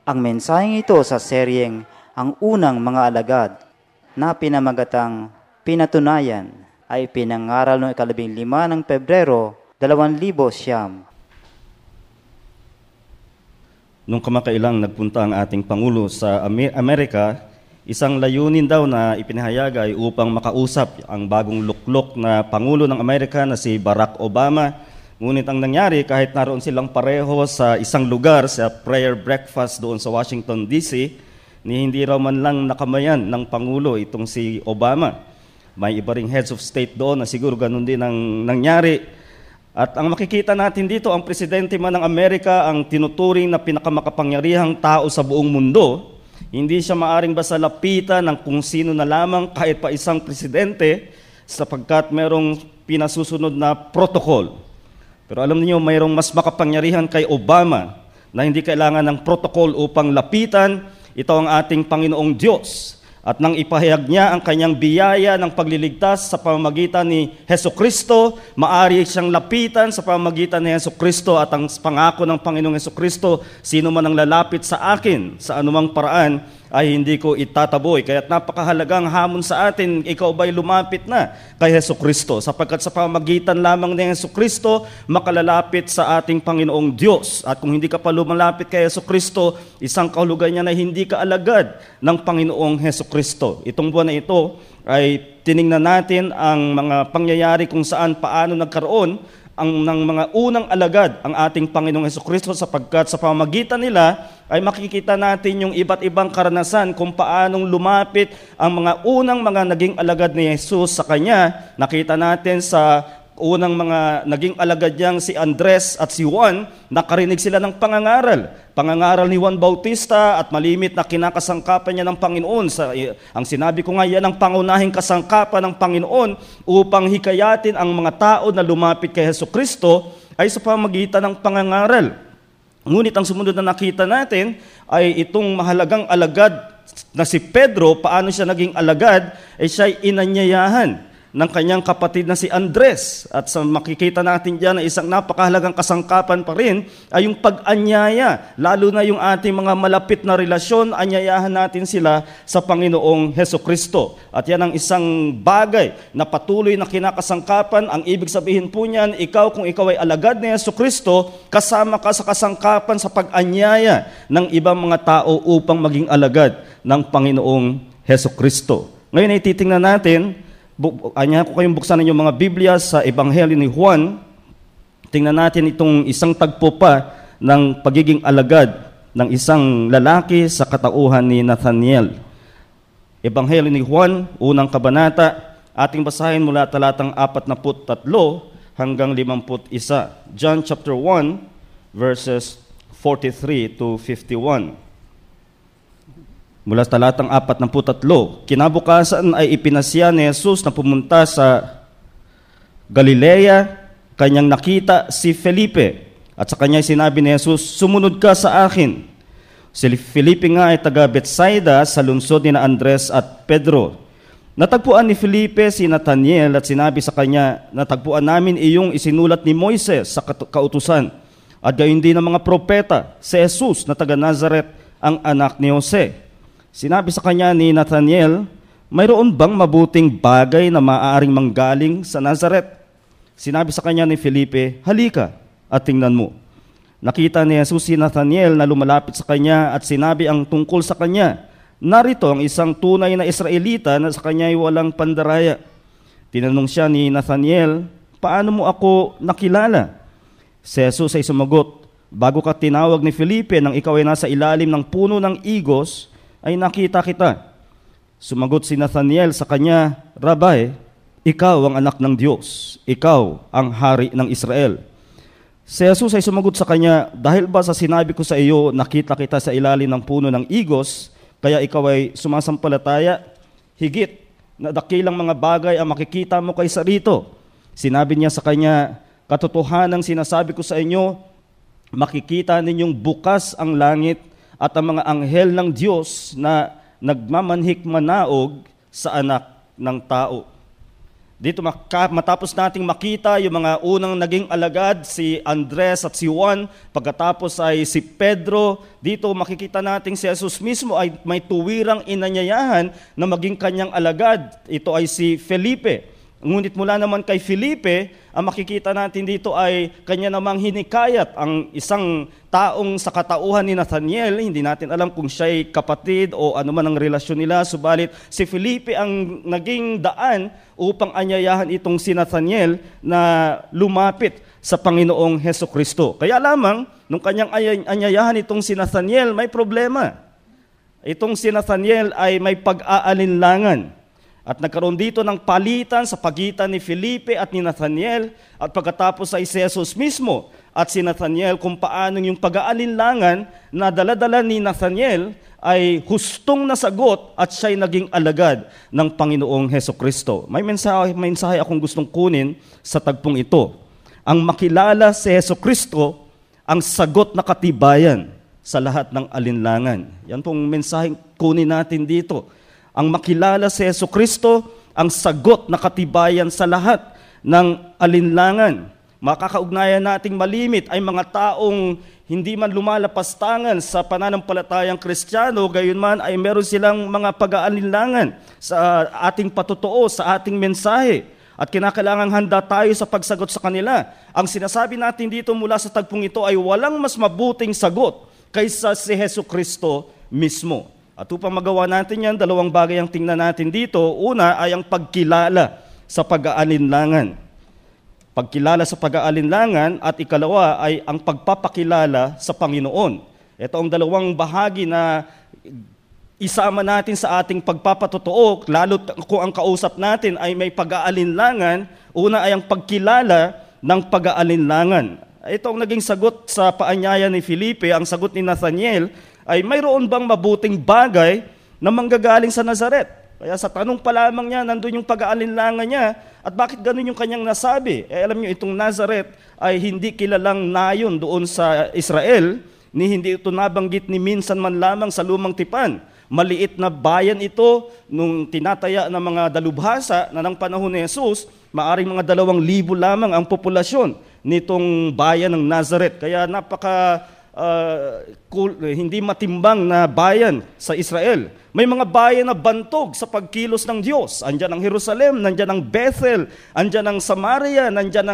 Ang mensaheng ito sa seryeng Ang Unang Mga Alagad na pinamagatang Pinatunayan ay pinangaral noong 15 ng Pebrero, 2009. Nung kamakailang nagpunta ang ating Pangulo sa Amerika, isang layunin daw na ipinahayag ay upang makausap ang bagong luklok na Pangulo ng Amerika na si Barack Obama. Ngunit ang nangyari, kahit naroon silang pareho sa isang lugar sa prayer breakfast doon sa Washington, D.C., hindi raw man lang nakamayan ng Pangulo itong si Obama. May iba ring heads of state doon na siguro ganun din ang nangyari. At ang makikita natin dito, ang presidente man ng Amerika, ang tinuturing na pinakamakapangyarihang tao sa buong mundo, hindi siya maaring basta lapitan ng kung sino na lamang kahit pa isang presidente sapagkat merong pinasusunod na protocol. Pero alam niyo, mayroong mas makapangyarihan kay Obama na hindi kailangan ng protocol upang lapitan. Ito ang ating Panginoong Diyos. At nang ipahayag niya ang kanyang biyaya ng pagliligtas sa pamamagitan ni Hesukristo, maari siyang lapitan sa pamamagitan ni Hesukristo at ang pangako ng Panginoong Hesukristo, sino man ang lalapit sa akin sa anumang paraan ay hindi ko itataboy. Kaya't napakahalagang hamon sa atin, ikaw ba'y lumapit na kay Hesukristo? Sapagkat sa pamamagitan lamang ni Hesukristo, makalalapit sa ating Panginoong Diyos. At kung hindi ka pa lumalapit kay Hesukristo, isang kahulugan niya na hindi ka alagad ng Panginoong Hesukristo. Itong buwan na ito ay tiningnan natin ang mga pangyayari kung saan paano nagkaroon ng mga unang alagad ang ating Panginoong Hesukristo sapagkat sa pamamagitan nila ay makikita natin yung iba't ibang karanasan kung paanong lumapit ang mga unang mga naging alagad ni Jesus sa Kanya. Nakita natin sa unang mga naging alagad niyang si Andres at si Juan, nakarinig sila ng pangangaral ni Juan Bautista at malimit na kinakasangkapan niya ng Panginoon. Ang sinabi ko nga, yan ang pangunahing kasangkapan ng Panginoon upang hikayatin ang mga tao na lumapit kay Hesukristo ay sa pamamagitan ng pangangaral. Ngunit ang sumunod na nakita natin ay itong mahalagang alagad na si Pedro, paano siya naging alagad, ay siya'y inanyayahan ng kanyang kapatid na si Andres. At sa makikita natin diyan na isang napakahalagang kasangkapan pa rin ay yung pag-anyaya. Lalo na yung ating mga malapit na relasyon, anyayahan natin sila sa Panginoong Hesukristo. At yan ang isang bagay na patuloy na kinakasangkapan. Ang ibig sabihin po niyan, kung ikaw ay alagad ni Hesukristo, kasama ka sa kasangkapan sa pag-anyaya ng ibang mga tao upang maging alagad ng Panginoong Hesukristo. Ngayon ay titingnan natin, anya ko kayong buksan ninyong mga Biblia sa Ebanghelyo ni Juan. Tingnan natin itong isang tagpo pa ng pagiging alagad ng isang lalaki sa katauhan ni Nathaniel. Ebanghelyo ni Juan, unang kabanata, ating basahin mula talatang 43 hanggang 51. John chapter 1, verses 43 to 51. Mula talatang 43, kinabukasan ay ipinasya ni Jesus na pumunta sa Galilea, kanyang nakita si Felipe. At sa kanya sinabi ni Jesus, sumunod ka sa akin. Si Felipe nga ay taga Bethsaida sa lungsod ni Andres at Pedro. Natagpuan ni Felipe si Nathaniel at sinabi sa kanya, natagpuan namin iyong isinulat ni Moises sa kautusan. At gayon din ng mga propeta, si Jesus na taga Nazaret, ang anak ni Jose. Sinabi sa kanya ni Nathaniel, mayroon bang mabuting bagay na maaaring manggaling sa Nazaret? Sinabi sa kanya ni Felipe, halika at tingnan mo. Nakita ni Jesus si Nathaniel na lumalapit sa kanya at sinabi ang tungkol sa kanya, narito ang isang tunay na Israelita na sa kanya ay walang pandaraya. Tinanong siya ni Nathaniel, paano mo ako nakilala? Si Jesus ay sumagot, bago ka tinawag ni Felipe nang ikaw ay nasa ilalim ng puno ng igos, ay nakita kita. Sumagot si Nathaniel sa kanya, Rabbi, ikaw ang anak ng Diyos, ikaw ang hari ng Israel. Si Jesus ay sumagot sa kanya, dahil ba sa sinabi ko sa iyo, nakita kita sa ilalim ng puno ng igos, kaya ikaw ay sumasampalataya, higit na dakilang mga bagay ang makikita mo kaysa rito. Sinabi niya sa kanya, katotohanang sinasabi ko sa inyo, makikita ninyong bukas ang langit at ang mga anghel ng Diyos na nagmamanhik manaog sa anak ng tao. Dito matapos nating makita yung mga unang naging alagad, si Andres at si Juan, pagkatapos ay si Pedro, dito makikita natin si Jesus mismo ay may tuwirang inanyayahan na maging kanyang alagad. Ito ay si Felipe. Ngunit mula naman kay Felipe, ang makikita natin dito ay kanya namang hinikayat ang isang taong sa katauhan ni Nathaniel. Hindi natin alam kung siya'y kapatid o ano man ang relasyon nila. Subalit si Felipe ang naging daan upang anyayahan itong si Nathaniel na lumapit sa Panginoong Hesukristo. Kaya lamang, nung kanyang anyayahan itong si Nathaniel, may problema. Itong si Nathaniel ay may pag-aalinlangan. At nagkaroon dito ng palitan sa pagitan ni Felipe at ni Nathaniel, at pagkatapos ay si Jesus mismo at si Nathaniel kung paano yung pag-aalinlangan na dala-dala ni Nathaniel ay hustong nasagot at siya'y naging alagad ng Panginoong Hesukristo. May mensahe akong gustong kunin sa tagpong ito. Ang makilala si Hesukristo ang sagot na katibayan sa lahat ng alinlangan. Yan pong mensaheng kunin natin dito. Ang makilala si Hesukristo, ang sagot na katibayan sa lahat ng alinlangan. Makakaugnayan nating malimit ay mga taong hindi man lumalapastangan sa pananampalatayang Kristiyano, gayon man ay meron silang mga pag-aalinlangan sa ating patotoo, sa ating mensahe. At kinakailangang handa tayo sa pagsagot sa kanila. Ang sinasabi natin dito mula sa tagpong ito ay walang mas mabuting sagot kaysa si Hesukristo mismo. At upang magawa natin yan, dalawang bagay ang tingnan natin dito. Una ay ang pagkilala sa pag-aalinlangan. Pagkilala sa pag-aalinlangan at ikalawa ay ang pagpapakilala sa Panginoon. Ito ang dalawang bahagi na isama natin sa ating pagpapatotoo, lalo kung ang kausap natin ay may pag-aalinlangan. Una ay ang pagkilala ng pag-aalinlangan. Ito ang naging sagot sa paanyaya ni Felipe, ang sagot ni Nathaniel, ay mayroon bang mabuting bagay na manggagaling sa Nazaret? Kaya sa tanong pa lamang niya, nandun yung pag-aalinlangan niya, at bakit ganun yung kanyang nasabi? Alam niyo, itong Nazaret ay hindi kilalang nayon doon sa Israel, ni hindi ito nabanggit ni minsan man lamang sa Lumang Tipan. Maliit na bayan ito nung tinataya ng mga dalubhasa na ng panahon ni Jesus, maaring mga 2,000 lamang ang populasyon nitong bayan ng Nazaret. Kaya hindi matimbang na bayan sa Israel. May mga bayan na bantog sa pagkilos ng Diyos. Andyan ang Jerusalem, nandyan ang Bethel, andyan ang Samaria, nandyan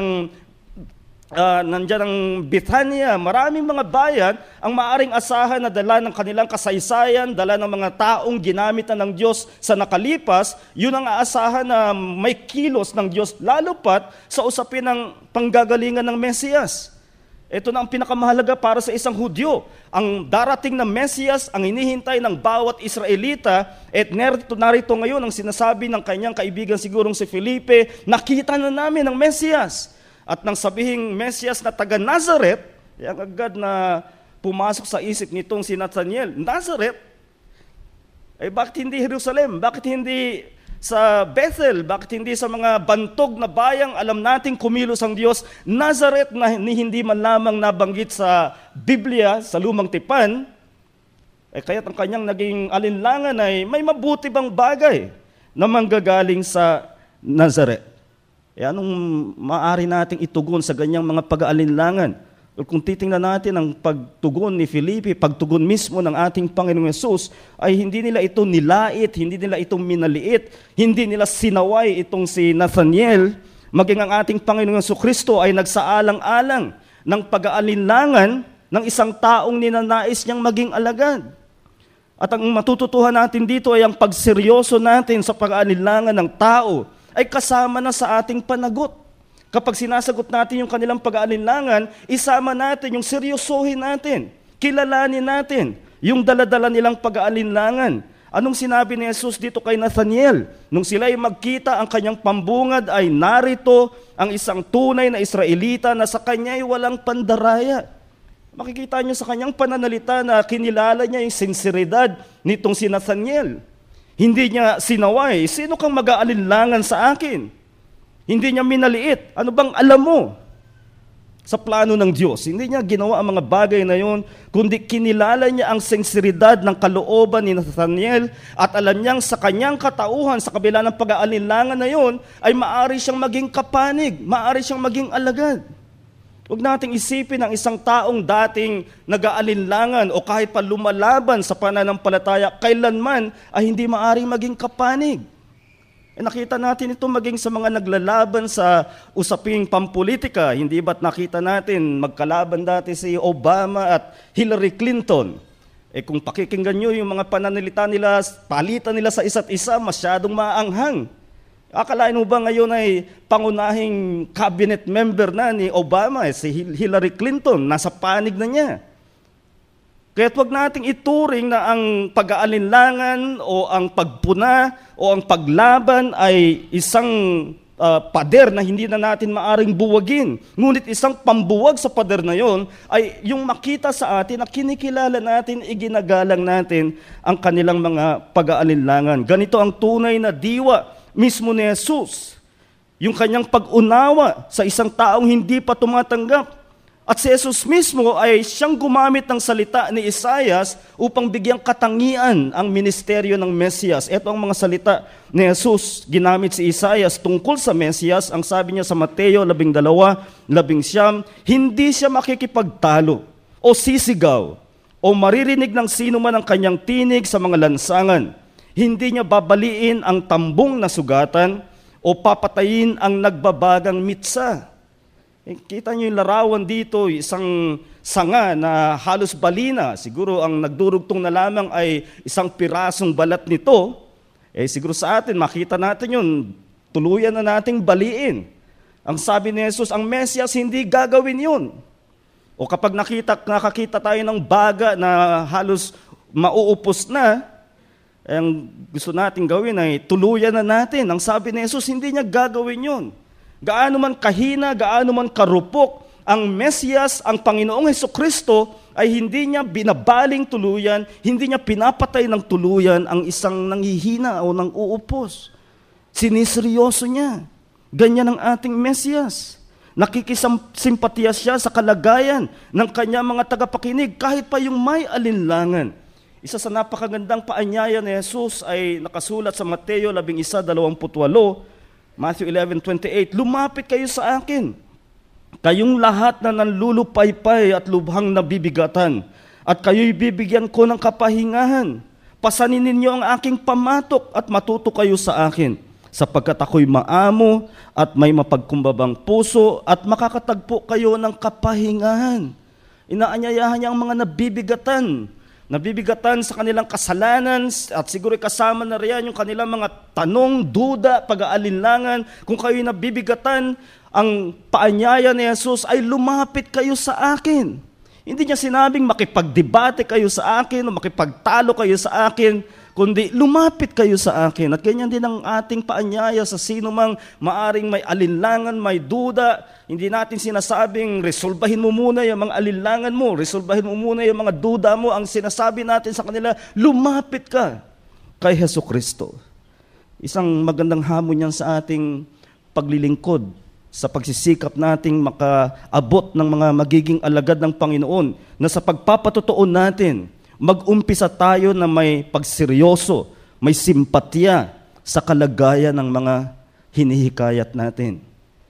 ang Bethania. Maraming mga bayan ang maaring asahan na dala ng kanilang kasaysayan, dala ng mga taong ginamit na ng Diyos sa nakalipas. Yun ang aasahan na may kilos ng Diyos, lalo pat sa usapin ng panggagalingan ng Mesiyas. Ito na ang pinakamahalaga para sa isang Hudyo. Ang darating na Mesiyas, ang hinihintay ng bawat Israelita, at narito ngayon ang sinasabi ng kanyang kaibigan sigurong si Felipe, nakita na namin ang Mesiyas. At nang sabihing Mesiyas na taga Nazaret, yung agad na pumasok sa isip nitong si Nathaniel, Nazaret? Bakit hindi Jerusalem? Bakit hindi sa Bethel? Bakit hindi sa mga bantog na bayang alam nating kumilos ang Diyos? Nazaret na hindi man lamang nabanggit sa Biblia, sa Lumang Tipan, kaya't ang kanyang naging alinlangan ay may mabuti bang bagay na manggagaling sa Nazaret? Anong maaari nating itugon sa ganyang mga pag-aalinlangan? Kung titingnan natin ang pagtugon ni Felipe, pagtugon mismo ng ating Panginoong Yesus, ay hindi nila ito nilait, hindi nila ito minaliit, hindi nila sinaway itong si Nathaniel, maging ang ating Panginoong Jesucristo ay nagsaalang-alang ng pag-aalinlangan ng isang taong ninanais niyang maging alagad. At ang matututuhan natin dito ay ang pagseryoso natin sa pag-aalinlangan ng tao ay kasama na sa ating panagot. Kapag sinasagot natin yung kanilang pag-aalinlangan, isama natin yung seryosohin natin, kilalanin natin yung daladala nilang pag-aalinlangan. Anong sinabi ni Jesus dito kay Nathaniel? Nung sila ay magkita, ang kanyang pambungad ay narito ang isang tunay na Israelita na sa kanya ay walang pandaraya. Makikita niyo sa kanyang pananalita na kinilala niya yung sinseridad nitong si Nathaniel. Hindi niya sinaway, sino kang mag-aalinlangan sa akin? Hindi niya minaliit. Ano bang alam mo? sa plano ng Diyos. Hindi niya ginawa ang mga bagay na yon, kundi kinilala niya ang sinseridad ng kalooban ni Nathaniel at alam niyang sa kanyang katauhan, sa kabila ng pag-aalinlangan na yon, ay maaari siyang maging kapanig, maaari siyang maging alagad. Huwag nating isipin ang isang taong dating nag-aalinlangan o kahit pa lumalaban sa pananampalataya, kailanman ay hindi maaring maging kapanig. Nakita natin ito maging sa mga naglalaban sa usaping pampolitika. Hindi ba't nakita natin magkalaban dati si Obama at Hillary Clinton? Kung pakikinggan nyo yung mga pananalita nila, palitan nila sa isa't isa, masyadong maanghang. Akalain mo ba ngayon ay pangunahing cabinet member na ni Obama, si Hillary Clinton, nasa panig na niya. Kaya't wag nating ituring na ang pag-aalinlangan o ang pagpuna o ang paglaban ay isang pader na hindi na natin maaring buwagin. Ngunit isang pambuwag sa pader na yon ay yung makita sa atin na kinikilala natin, iginagalang natin ang kanilang mga pag-aalinlangan. Ganito ang tunay na diwa mismo ni Jesus. Yung kanyang pag-unawa sa isang taong hindi pa tumatanggap. At si Jesus mismo ay siyang gumamit ng salita ni Isaias upang bigyang katangian ang ministeryo ng Mesiyas. Ito ang mga salita ni Jesus. Ginamit si Isaias tungkol sa Mesiyas. Ang sabi niya sa Mateo 12:11, hindi siya makikipagtalo o sisigaw o maririnig ng sino man ang kanyang tinig sa mga lansangan. Hindi niya babaliin ang tambong na sugatan o papatayin ang nagbabagang mitsa. Kita niyo yung larawan dito, isang sanga na halos balina. Siguro ang nagdurugtong na lamang ay isang pirasong balat nito. Siguro sa atin, makita natin yun, tuluyan na nating baliin. Ang sabi ni Jesus, ang Mesiyas hindi gagawin yun. O kapag nakakita tayo ng baga na halos mauupos na, ang gusto nating gawin ay tuluyan na natin. Ang sabi ni Jesus, hindi niya gagawin yun. Gaano man kahina, gaano man karupok, ang Mesiyas, ang Panginoong Hesukristo, ay hindi niya binabaling tuluyan, hindi niya pinapatay ng tuluyan ang isang nanghihina o nang uupos. Siniseryoso niya. Ganyan ang ating Mesiyas. Nakikisimpatiya siya sa kalagayan ng kanyang mga tagapakinig, kahit pa yung may alinlangan. Isa sa napakagandang paanyaya ni Jesus ay nakasulat sa Mateo 11:28, Matthew 11:28, lumapit kayo sa akin, kayong lahat na nanlulupaypay at lubhang nabibigatan, at kayo'y bibigyan ko ng kapahingahan. Pasanin ninyo ang aking pamatok at matuto kayo sa akin, sapagkat ako'y maamo at may mapagkumbabang puso at makakatagpo kayo ng kapahingahan. Inaanyayahan niya ang mga nabibigatan sa kanilang kasalanan at siguro kasama na riyan yung kanilang mga tanong, duda, pag-aalinlangan. Kung kayo nabibigatan, ang paanyaya ni Jesus ay lumapit kayo sa akin. Hindi niya sinabing makipagdebate kayo sa akin o makipagtalo kayo sa akin, kundi lumapit kayo sa akin. At ganyan din ang ating paanyaya sa sino mang maaring may alinlangan, may duda. Hindi natin sinasabing, resolbahin mo muna yung mga alinlangan mo, resolbahin mo muna yung mga duda mo. Ang sinasabi natin sa kanila, lumapit ka kay Hesukristo. Isang magandang hamon yan sa ating paglilingkod, sa pagsisikap nating makaabot ng mga magiging alagad ng Panginoon, na sa pagpapatotoo natin, mag-umpisa tayo na may pagseryoso, may simpatya sa kalagayan ng mga hinihikayat natin.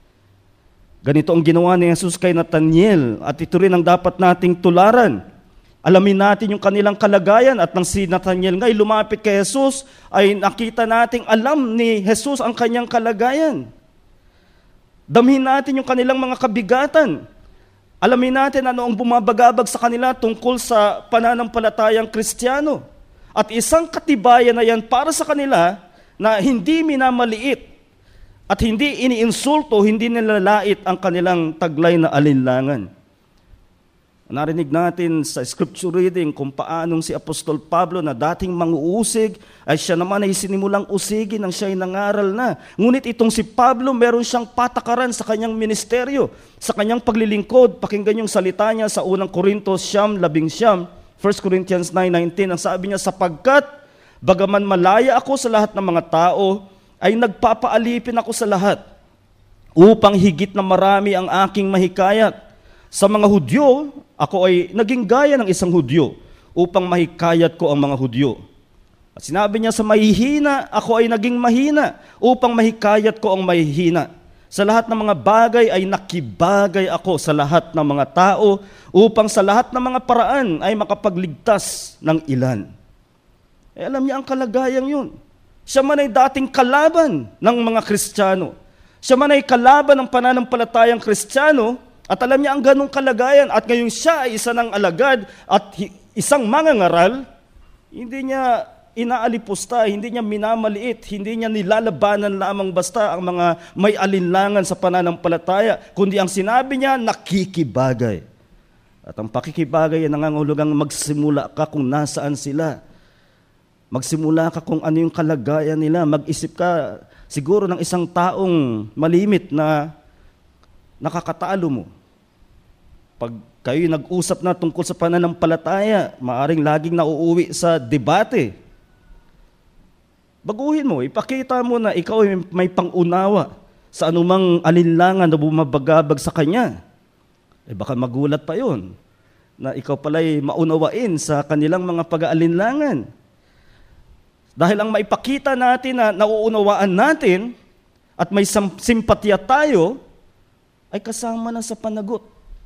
Ganito ang ginawa ni Jesus kay Nathaniel at ito rin ang dapat nating tularan. Alamin natin yung kanilang kalagayan at nang si Nathaniel ngay lumapit kay Jesus ay nakita nating alam ni Jesus ang kanyang kalagayan. Damhin natin yung kanilang mga kabigatan. Alamin natin ano ang bumabagabag sa kanila tungkol sa pananampalatayang Kristiyano. At isang katibayan na yan para sa kanila na hindi minamaliit at hindi iniinsulto, hindi nilalait ang kanilang taglay na alinlangan. Narinig natin sa scripture reading kung paanong si Apostol Pablo na dating manguusig, ay siya naman ay sinimulang usigin nang siya'y nangaral na. Ngunit itong si Pablo, meron siyang patakaran sa kanyang ministeryo, sa kanyang paglilingkod. Pakinggan yung salita niya sa unang Korintos 11, 1 Corinthians 9:19. Ang sabi niya, sapagkat bagaman malaya ako sa lahat ng mga tao, ay nagpapaalipin ako sa lahat, upang higit na marami ang aking mahikayat. Sa mga Hudyo, ako ay naging gaya ng isang Hudyo upang mahikayat ko ang mga Hudyo. At sinabi niya sa mahihina, ako ay naging mahina upang mahikayat ko ang mahihina. Sa lahat ng mga bagay ay nakibagay ako sa lahat ng mga tao upang sa lahat ng mga paraan ay makapagligtas ng ilan. Alam niya ang kalagayang yun. Siya man ay dating kalaban ng mga Kristiyano. Siya man ay kalaban ng pananampalatayang Kristiyano at alam niya ang ganong kalagayan at ngayon siya ay isa ng alagad at isang mangangaral, hindi niya inaalipusta, hindi niya minamaliit, hindi niya nilalabanan lamang basta ang mga may alinlangan sa pananampalataya, kundi ang sinabi niya, nakikibagay. At ang pakikibagay ay nangangahulugang magsimula ka kung nasaan sila. Magsimula ka kung ano yung kalagayan nila. Mag-isip ka siguro ng isang taong malimit na nakakatalo mo. Pag kayo nag-usap na tungkol sa pananampalataya, maaring laging nauuwi sa debate. Baguhin mo, ipakita mo na ikaw ay may pangunawa sa anumang alinlangan na bumabagabag sa kanya. Baka magulat pa yun, na ikaw pala'y maunawain sa kanilang mga pag-aalinlangan. Dahil ang maipakita natin na nauunawaan natin at may simpatya tayo, ay kasama na sa panagot.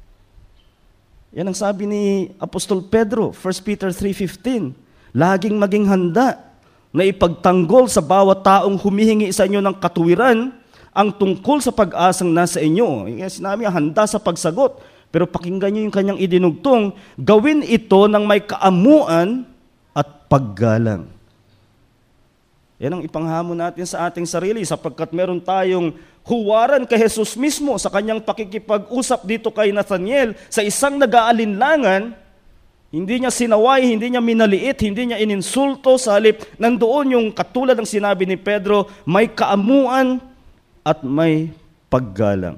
Yan ang sabi ni Apostol Pedro, 1 Peter 3:15, laging maging handa na ipagtanggol sa bawat taong humihingi sa inyo ng katuwiran ang tungkol sa pag-asang nasa inyo. Sinabi niya, handa sa pagsagot. Pero pakinggan niyo yung kanyang idinugtong, gawin ito ng may kaamuan at paggalang. Yan ang ipanghamon natin sa ating sarili sapagkat meron tayong huwaran kay Jesus mismo sa kanyang pakikipag-usap dito kay Nathaniel sa isang nag-aalinlangan. Hindi niya sinaway, hindi niya minaliit, hindi niya ininsulto, sa halip nandoon yung katulad ng sinabi ni Pedro, may kaamuan at may paggalang.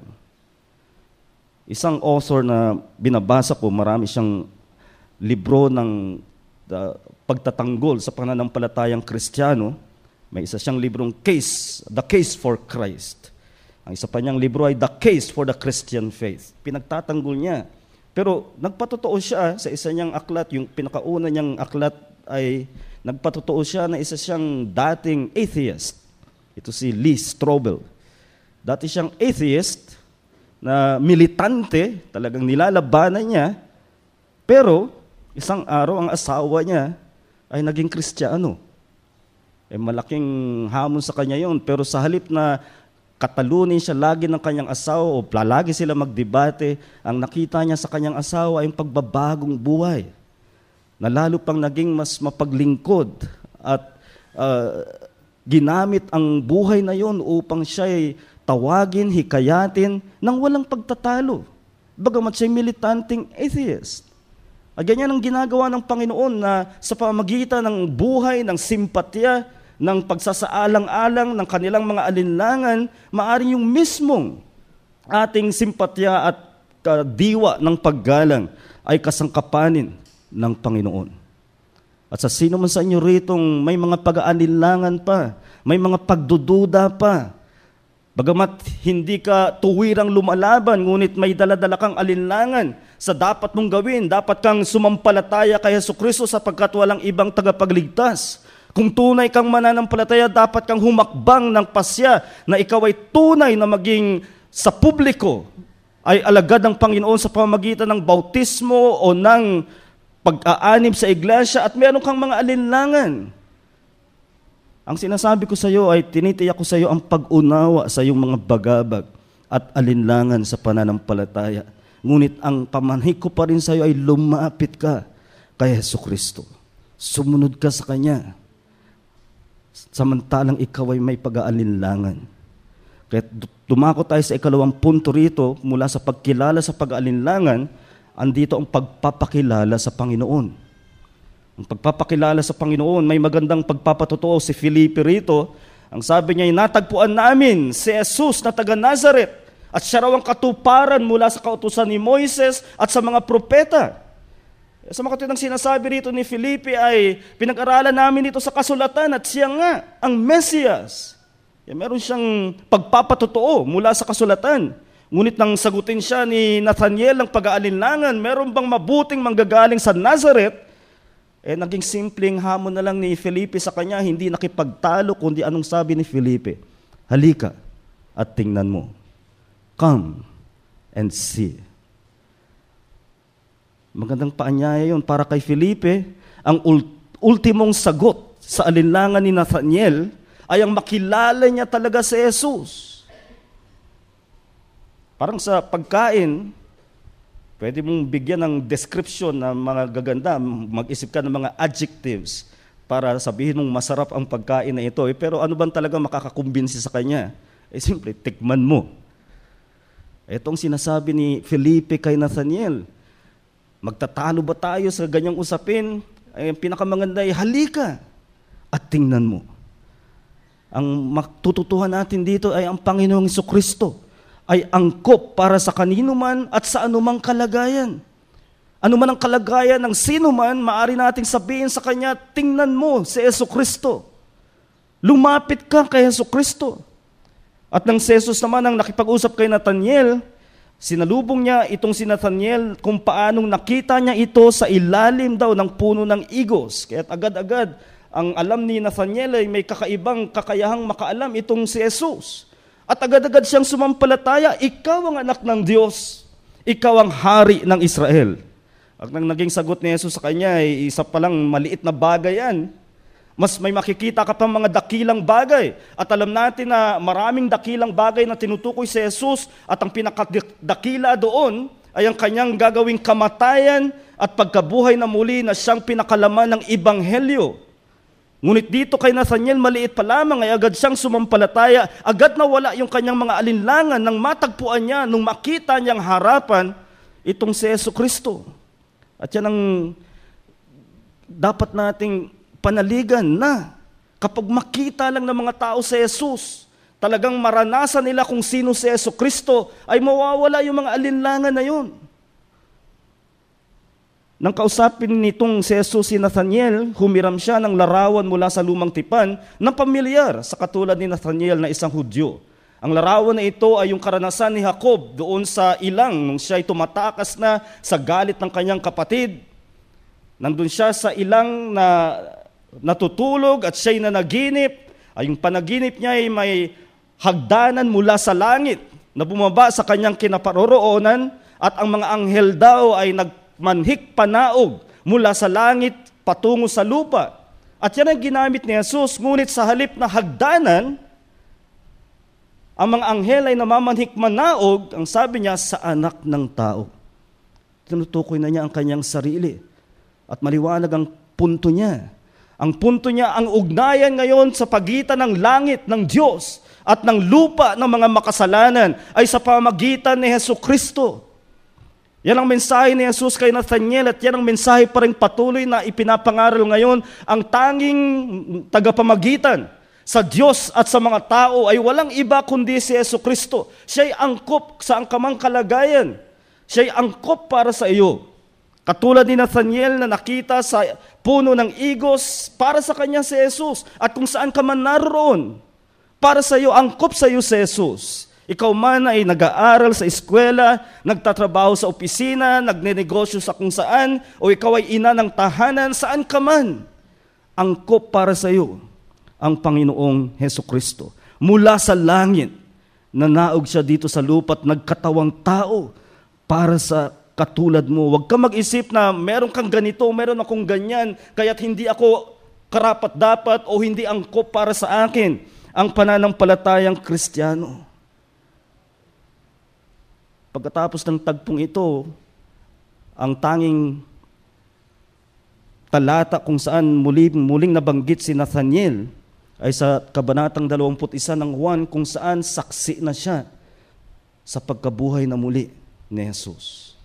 Isang author na binabasa ko, marami siyang libro ng pagtatanggol sa pananampalatayang Kristiyano. May isa siyang librong The Case for Christ. Ang isa pa niyang libro ay The Case for the Christian Faith. Pinagtatanggol niya. Pero nagpatotoo siya sa isa niyang aklat, yung pinakauna niyang aklat ay nagpatotoo siya na isa siyang dating atheist. Ito si Lee Strobel. Dati siyang atheist na militante, talagang nilalabanan niya, pero isang araw ang asawa niya ay naging Kristiyano. Malaking hamon sa kanya yun, pero sa halip na katalunin siya lagi ng kanyang asawa o lagi sila magdebate, ang nakita niya sa kanyang asawa ay yung pagbabagong buhay na lalo pang naging mas mapaglingkod at ginamit ang buhay na yon upang siya ay tawagin, hikayatin ng walang pagtatalo. Bagamat siya militanteng atheist. Ganyan ang ginagawa ng Panginoon na sa pamamagitan ng buhay, ng simpatya, ng pagsasaalang-alang ng kanilang mga alinlangan, maaring yung mismong ating simpatya at diwa ng paggalang ay kasangkapanin ng Panginoon. At sa sino man sa inyo ritong may mga pag-aalinlangan pa, may mga pagdududa pa, bagamat hindi ka tuwirang lumalaban, ngunit may daladala kang alinlangan sa dapat mong gawin, dapat kang sumampalataya kay Jesucristo sapagkat walang ibang tagapagligtas. Kung tunay kang mananampalataya, dapat kang humakbang ng pasya na ikaw ay tunay na maging sa publiko, ay alagad ng Panginoon sa pamamagitan ng bautismo o ng pag-aanib sa iglesia at meron kang mga alinlangan. Ang sinasabi ko sa iyo ay tinitiyak ko sa iyo ang pag-unawa sa iyong mga bagabag at alinlangan sa pananampalataya. Ngunit ang pamanhik ko pa rin sa iyo ay lumapit ka kay Jesucristo. Sumunod ka sa Kanya. Samantalang ikaw ay may pag-aalinlangan. Kaya dumako tayo sa ikalawang punto rito, mula sa pagkilala sa pag-aalinlangan, andito ang pagpapakilala sa Panginoon. Ang pagpapakilala sa Panginoon, may magandang pagpapatotoo si Felipe rito. Ang sabi niya, natagpuan namin si Jesus na taga Nazaret at siya raw ang katuparan mula sa kautusan ni Moises at sa mga propeta. Sa mga katulad ng sinasabi rito ni Felipe ay pinag-aralan namin ito sa kasulatan at siya nga ang Mesiyas. Meron siyang pagpapatotoo mula sa kasulatan. Ngunit nang sagutin siya ni Nathaniel ng pag-aalinlangan, meron bang mabuting manggagaling sa Nazareth? Naging simpleng hamon na lang ni Felipe sa kanya, hindi nakipagtalo, kundi anong sabi ni Felipe? Halika at tingnan mo. Come and see. Magandang paanyaya yun para kay Felipe. Ang ultimong sagot sa alinlangan ni Nathaniel ay ang makilala niya talaga si Jesus. Parang sa pagkain, pwede mong bigyan ng description na mga gaganda, mag-isip ka ng mga adjectives para sabihin mong masarap ang pagkain na ito. Pero ano bang talaga makakakumbinsi sa kanya? Siyempre, tikman mo. Itong sinasabi ni Felipe kay Nathaniel, magtatalo ba tayo sa ganyang usapin? Pinakamaganda ay halika at tingnan mo. Ang matututuhan natin dito ay ang Panginoong Jesucristo ay angkop para sa kanino man at sa anumang kalagayan. Ano man ang kalagayan ng sino man, maaari nating sabihin sa kanya, tingnan mo si Jesucristo. Lumapit ka kay Jesucristo. At nang si Jesus naman ang nakipag-usap kay Nathaniel, sinalubong niya itong si Nathaniel kung paanong nakita niya ito sa ilalim daw ng puno ng igos. Kaya't agad-agad, ang alam ni Nathaniel ay may kakaibang kakayahang makaalam itong si Jesus. At agad-agad siyang sumampalataya, ikaw ang anak ng Diyos. Ikaw ang hari ng Israel. At nang naging sagot ni Jesus sa kanya, ay isa palang maliit na bagay yan. Mas may makikita ka pang mga dakilang bagay. At alam natin na maraming dakilang bagay na tinutukoy si Jesus at ang pinakadakila doon ay ang kanyang gagawing kamatayan at pagkabuhay na muli na siyang pinakalaman ng Ebanghelyo. Ngunit dito kay Nathaniel, maliit pa lamang ay agad siyang sumampalataya, agad nawala yung kanyang mga alinlangan nang matagpuan niya, nung makita niyang harapan itong si Jesucristo. At yan ang dapat nating panaligan na kapag makita lang ng mga tao si Jesus, talagang maranasan nila kung sino si Jesucristo, ay mawawala yung mga alinlangan na yun. Nang kausapin nitong si Jesus si Nathaniel, humiram siya ng larawan mula sa lumang tipan na pamilyar sa katulad ni Nathaniel na isang Hudyo. Ang larawan na ito ay yung karanasan ni Jacob doon sa ilang nung siya ay tumatakas na sa galit ng kanyang kapatid. Nandun siya sa ilang na natutulog at siya'y nanaginip. Ay yung panaginip niya ay may hagdanan mula sa langit na bumaba sa kanyang kinaparoroonan at ang mga anghel daw ay manhik panaog mula sa langit patungo sa lupa. At yan ang ginamit ni Jesus, ngunit sa halip na hagdanan, ang mga anghel ay namamanhik manaog, ang sabi niya, sa anak ng tao. Tinutukoy na niya ang kanyang sarili. At maliwanag ang punto niya. Ang punto niya, ang ugnayan ngayon sa pagitan ng langit ng Diyos at ng lupa ng mga makasalanan ay sa pamagitan ni Jesucristo. Yan ang mensahe ni Jesus kay Nathaniel at yan ang mensahe pa rin patuloy na ipinapangaral ngayon. Ang tanging tagapamagitan sa Diyos at sa mga tao ay walang iba kundi si Jesucristo. Siya'y angkop sa angkamang kalagayan. Siya'y angkop para sa iyo. Katulad ni Nathaniel na nakita sa puno ng igos, para sa kanya si Jesus. At kung saan ka man naroon, para sa iyo, angkop sa iyo si Jesus. Ikaw man ay nag-aaral sa eskwela, nagtatrabaho sa opisina, nagnenegosyo sa kung saan, o ikaw ay ina ng tahanan, saan ka man, angkop para sa iyo ang Panginoong Hesukristo. Mula sa langit, nanaog siya dito sa lupa at nagkatawang tao para sa katulad mo. Huwag ka mag-isip na meron kang ganito, meron akong ganyan, kaya't hindi ako karapat-dapat o hindi angkop para sa akin ang pananampalatayang Kristiyano. Pagkatapos ng tagpong ito, ang tanging talata kung saan muling nabanggit si Nathaniel ay sa kabanatang 21 ng Juan kung saan saksi na siya sa pagkabuhay na muli ni Jesus.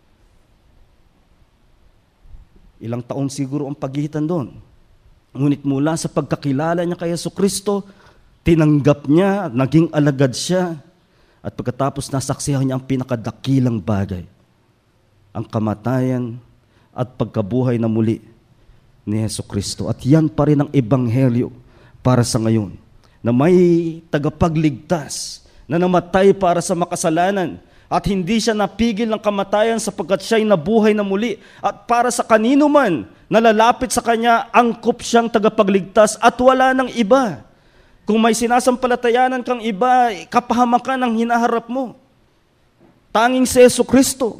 Ilang taon siguro ang pagitan doon. Ngunit mula sa pagkakilala niya kay Jesucristo, tinanggap niya, naging alagad siya. At pagkatapos nasaksihan niya ang pinakadakilang bagay, ang kamatayan at pagkabuhay na muli ni Jesucristo. At yan pa rin ang ebanghelyo para sa ngayon, na may tagapagligtas na namatay para sa makasalanan. At hindi siya napigil ng kamatayan sapagkat siya'y nabuhay na muli. At para sa kanino man na lalapit sa Kanya, angkop siyang tagapagligtas at wala ng iba. Kung may sinasampalatayanan kang iba, kapahamakan ang hinaharap mo. Tanging si Jesucristo.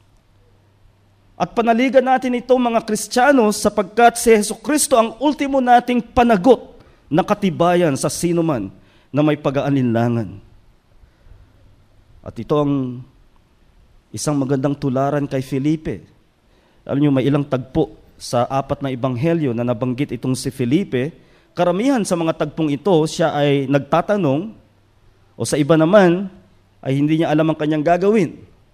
At panaligan natin ito mga Kristiyano sapagkat si Jesucristo ang ultimo nating panagot na katibayan sa sino man na may pag-aalinlangan. At ito ang isang magandang tularan kay Felipe. Alam niyo, may ilang tagpo sa 4 na ebanghelyo na nabanggit itong si Felipe. Karamihan sa mga tagpong ito, siya ay nagtatanong o sa iba naman ay hindi niya alam ang kanyang gagawin.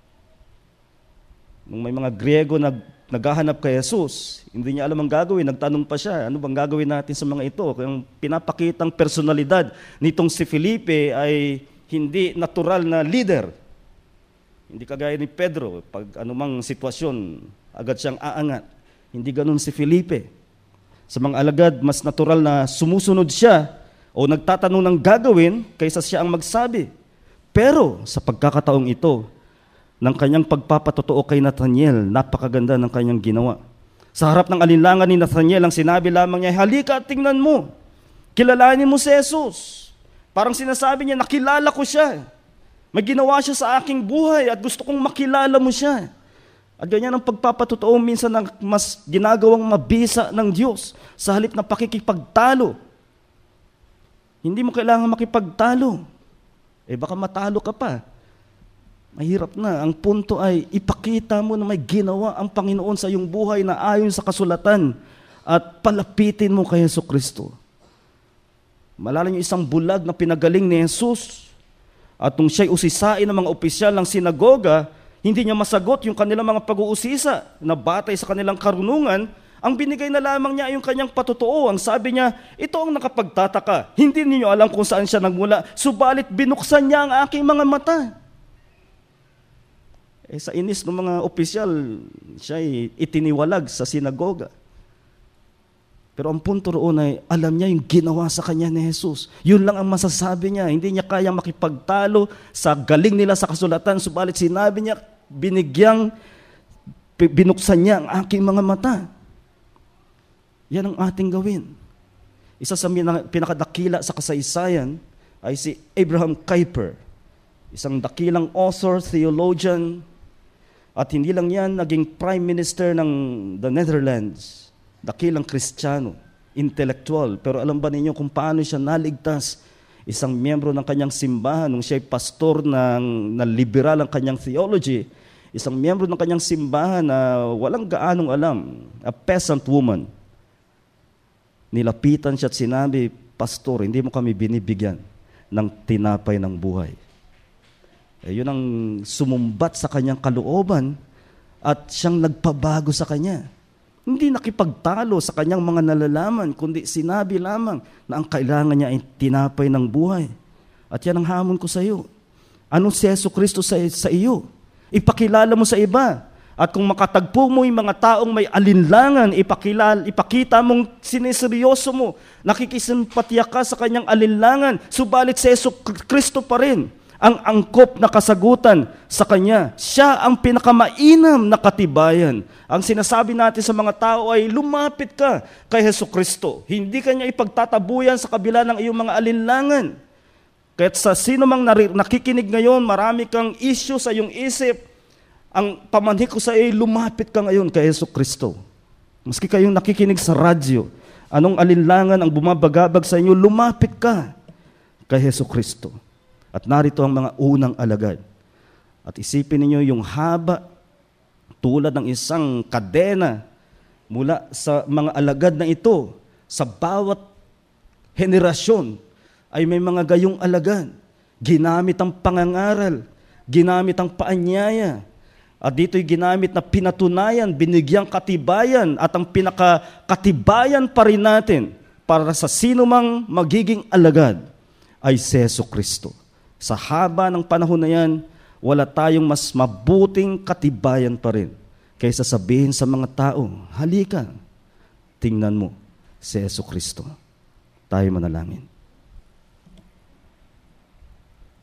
Nung may mga Griego naghahanap kay Jesus, hindi niya alam ang gagawin, nagtanong pa siya, ano bang gagawin natin sa mga ito? Kaya pinapakitang personalidad nitong si Felipe ay hindi natural na leader. Hindi kagaya ni Pedro, pag anumang sitwasyon, agad siyang aangat. Hindi ganun si Felipe. Sa mga alagad, mas natural na sumusunod siya o nagtatanong ng gagawin kaysa siya ang magsabi. Pero sa pagkakataong ito, ng kanyang pagpapatotoo kay Nathaniel, napakaganda ng kanyang ginawa. Sa harap ng alinlangan ni Nathaniel, ang sinabi lamang niya, halika at tingnan mo. Kilalanin mo si Jesus. Parang sinasabi niya, nakilala ko siya. May ginawa siya sa aking buhay at gusto kong makilala mo siya. At ganyan ang pagpapatotoo minsan ng mas ginagawang mabisa ng Diyos sa halip na pakikipagtalo. Hindi mo kailangan makipagtalo. Baka matalo ka pa. Mahirap na. Ang punto ay ipakita mo na may ginawa ang Panginoon sa iyong buhay na ayon sa kasulatan at palapitin mo kay Jesucristo. Malala niyo isang bulag na pinagaling ni Jesus at nung siya'y usisain ng mga opisyal ng sinagoga, hindi niya masagot yung kanilang mga pag-uusisa na batay sa kanilang karunungan. Ang binigay na lamang niya ay yung kanyang patotoo. Ang sabi niya, ito ang nakapagtataka. Hindi niyo alam kung saan siya nagmula, subalit binuksan niya ang aking mga mata. Sa inis ng mga opisyal, siya'y itiniwalag sa sinagoga. Pero ang punto roon ay alam niya yung ginawa sa kanya ni Jesus. Yun lang ang masasabi niya. Hindi niya kaya makipagtalo sa galing nila sa kasulatan. Subalit sinabi niya, binuksan niya ang aking mga mata. Yan ang ating gawin. Isa sa pinakadakila sa kasaysayan ay si Abraham Kuyper. Isang dakilang author, theologian, at hindi lang yan, naging prime minister ng the Netherlands. Dakilang Kristiyano, intellectual. Pero alam ba ninyo kung paano siya naligtas? Isang miyembro ng kanyang simbahan, nung siya'y pastor na liberal ang kanyang theology, isang miyembro ng kanyang simbahan na walang gaanong alam, a peasant woman, nilapitan siya at sinabi, Pastor, hindi mo kami binibigyan ng tinapay ng buhay. Yun ang sumumbat sa kanyang kalooban at siyang nagpabago sa kanya. Hindi nakipagtalo sa kanyang mga nalalaman, kundi sinabi lamang na ang kailangan niya ay tinapay ng buhay. At yan ang hamon ko sa iyo. Anong si Jesucristo sa iyo? Ipakilala mo sa iba. At kung makatagpo mo yung mga taong may alinlangan, ipakita mong sineseryoso mo, nakikisimpatya ka sa kanyang alinlangan, subalit si Jesucristo pa rin ang angkop na kasagutan sa Kanya. Siya ang pinakamainam na katibayan. Ang sinasabi natin sa mga tao ay lumapit ka kay Jesucristo. Hindi kanya ipagtatabuyan sa kabila ng iyong mga alinlangan. Kahit sa sino mang nakikinig ngayon, marami kang issue sa iyong isip, ang pamanhik ko sa iyo, lumapit ka ngayon kay Jesucristo. Maski kayong nakikinig sa radyo, anong alinlangan ang bumabagabag sa inyo, lumapit ka kay Jesucristo. At narito ang mga unang alagad. At isipin ninyo yung haba, tulad ng isang kadena mula sa mga alagad na ito. Sa bawat henerasyon ay may mga gayong alagad. Ginamit ang pangangaral, ginamit ang paanyaya. At dito'y ginamit na pinatunayan, binigyang katibayan at ang pinakakatibayan pa rin natin para sa sino mang magiging alagad ay si Jesucristo. Sa haba ng panahon na yan, wala tayong mas mabuting katibayan pa rin kaysa sabihin sa mga tao, halika, tingnan mo si Jesucristo. Tayo manalangin.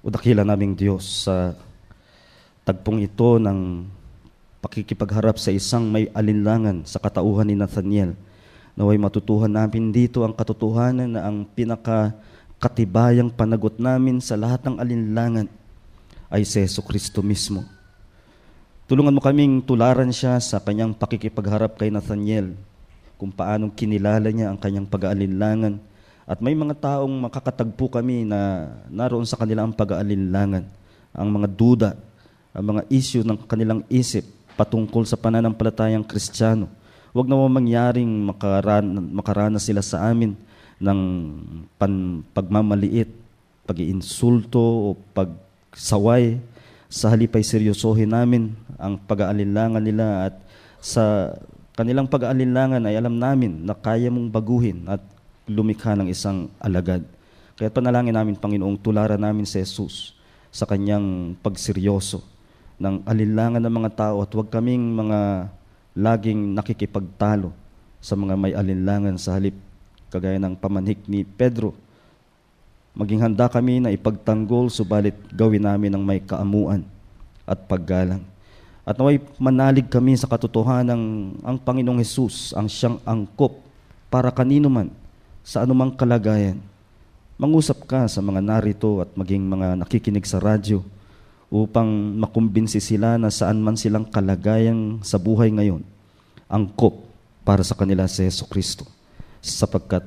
O dakila naming Diyos, sa tagpong ito ng pakikipagharap sa isang may alinlangan sa katauhan ni Nathaniel, naway matutuhan namin dito ang katotohanan na ang pinakakatibayang panagot namin sa lahat ng alinlangan ay si Jesucristo mismo. Tulungan mo kaming tularan siya sa kanyang pakikipagharap kay Nathaniel, kung paanong kinilala niya ang kanyang pag-aalinlangan. At may mga taong makakatagpo kami na naroon sa kanila ang pag-aalinlangan, ang mga duda, ang mga issue ng kanilang isip patungkol sa pananampalatayang Kristiyano. Huwag na mangyaring makaranas sila sa amin ng pagmamaliit, pag-iinsulto o pagsaway. Sa halip ay seryosohin namin ang pag-aalinlangan nila, at sa kanilang pag-aalinlangan ay alam namin na kaya mong baguhin at lumikha ng isang alagad. Kaya panalangin namin, Panginoong, tularan namin si Jesus sa kanyang pagseryoso ng alinlangan ng mga tao, at huwag kaming mga laging nakikipagtalo sa mga may alinlangan. Sa halip, kagaya ng pamanhik ni Pedro, maging handa kami na ipagtanggol, subalit gawin namin ng may kaamuan at paggalang. At naway manalig kami sa katotohanan ang Panginoong Jesus ang siyang angkop para kanino man sa anumang kalagayan. Mangusap ka sa mga narito at maging mga nakikinig sa radyo upang makumbinsi sila na saan man silang kalagayan sa buhay ngayon, angkop para sa kanila si Jesucristo, sapagkat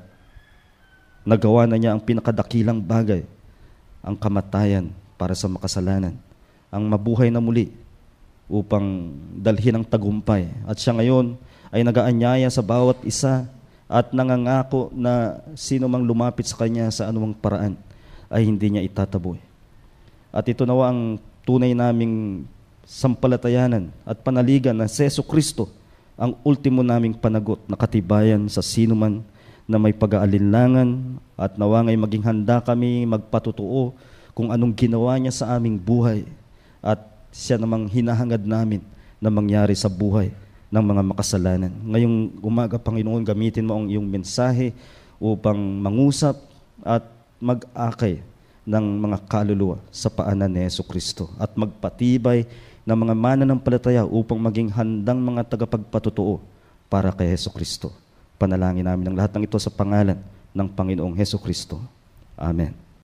nagawa na niya ang pinakadakilang bagay, ang kamatayan para sa makasalanan, ang mabuhay na muli upang dalhin ang tagumpay. At siya ngayon ay nagaanyaya sa bawat isa at nangangako na sino mang lumapit sa kanya sa anumang paraan ay hindi niya itataboy. At ito nawa ang tunay naming sampalatayanan at panaligan na si Jesucristo ang ultimo naming panagot na katibayan sa sino man na may pag-aalinlangan, at nawa ngay maging handa kami magpatotoo kung anong ginawa niya sa aming buhay, at siya namang hinahangad namin na mangyari sa buhay ng mga makasalanan. Ngayong umaga, Panginoon, gamitin mo ang iyong mensahe upang mangusap at mag-akay ng mga kaluluwa sa paanan ni Jesucristo, at magpatibay ng mga mananampalataya upang maging handang mga tagapagpatotoo para kay Jesucristo. Panalangin namin ang lahat ng ito sa pangalan ng Panginoong Jesucristo. Amen.